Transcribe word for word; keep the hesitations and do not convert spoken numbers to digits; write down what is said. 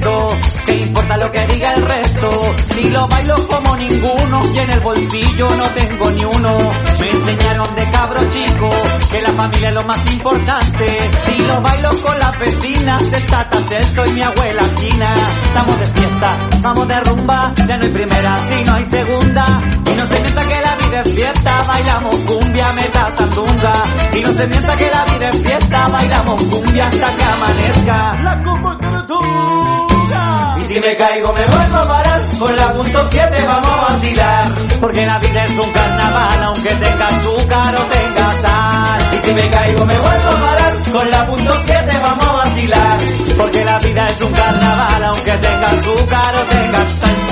esto, ¿qué importa lo que diga el resto? Si lo bailo como ninguno y en el bolsillo no tengo ni uno. Me enseñaron de cabro chico que la familia es lo más importante. Si lo bailo con las vecinas del Tata Celso y mi abuela China. Estamos de fiesta, vamos de rumba, ya no hay primera si no hay segunda. Y no se mienta que la vida es fiesta, bailamos cumbia, meta sandunga. Y no se mienta que la vida es fiesta, bailamos cumbia hasta que amanezca. La comportura. Y si me caigo me vuelvo a parar, con la punto siete vamos a vacilar. Porque la vida es un carnaval, aunque tenga azúcar o tenga sal. Y si me caigo me vuelvo a parar, con la punto siete vamos a vacilar. Porque la vida es un carnaval, aunque tenga azúcar o tenga sal.